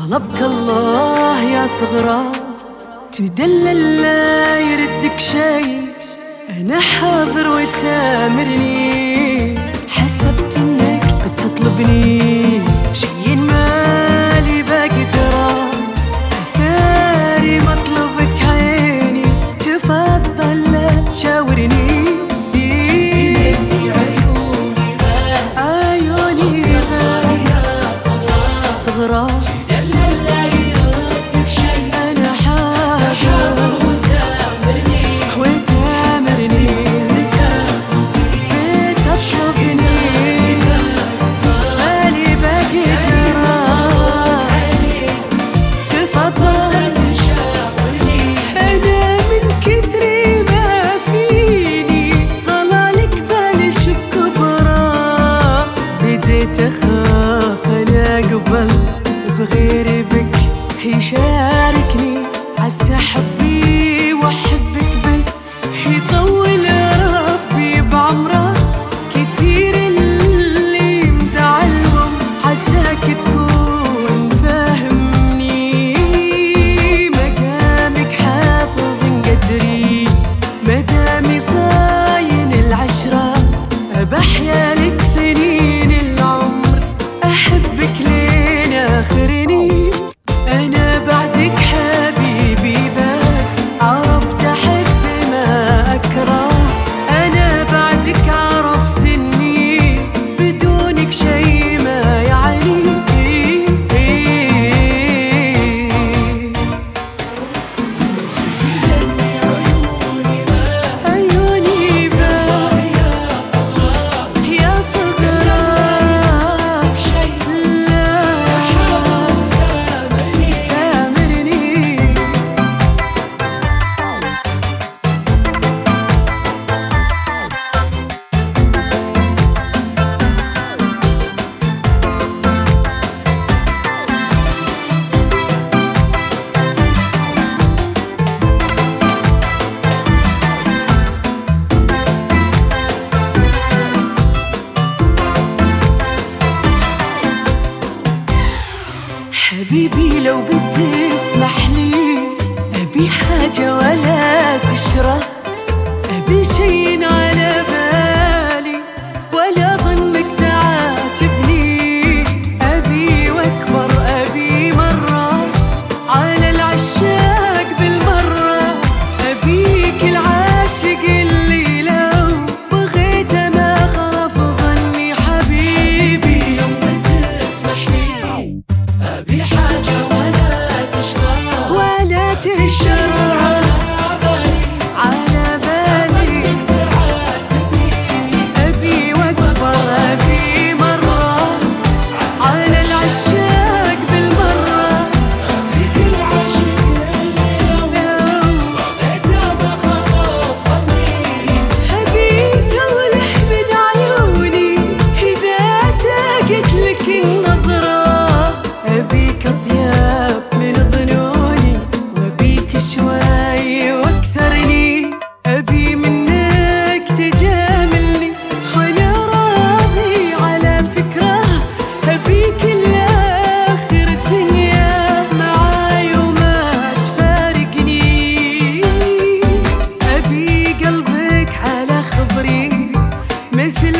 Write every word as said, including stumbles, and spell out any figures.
طلبك الله يا صغرى تدلل لا يردك شي، أنا حاضر وتامرني، حسبت إنك بتطلبني شي مالي بقدره، أثاري مطلبك عيني تفضل لا تشاورني. عيوني بس صغرى تخاف أنا قبل بغيري بك يشاركني، عسى حبي وأحبك بس يطول ربي بعمره، كثير اللي مزعلهم عساك تكون فاهمني، مقامك حافظ قدري مدامي صاين العشرة، بحيا لك سنين أحبك لين آخرني، أنا بعدك حبيبي بس عرفت أحب ما أكره، أنا بعدك عرفت إني بدونك شي ما يعني. عيوني بس يا صغرى حبيبي لو بتسمح لي أبي حاجة ولا تشرى، أبي شي على بالي ولا ظنك تعاتبني، أبي وأكبر أبي مرات على العشاق بالمرة، أبيك العاشق اللي لو بغيت ما خاف ظني، حبيبي لو بتسمح لي أبي حاجة ولا تشرى ولا تشرى على بالي، أبي وأكبر أبي مرات على العشاق بالمرة، أبيك العاشق اللي لو بغيت ما خاف ظني، حبيبي لو لح من عيوني إذا ساقت لك النظرة، أبيك أطيب من ظنوني وأبيك شوي وأكثرني، أبي منك تجاملني وأنا راضي على فكرة، أبيك لآخر الدنيا معاي وما تفارقني، أبي قلبك على خبري مثل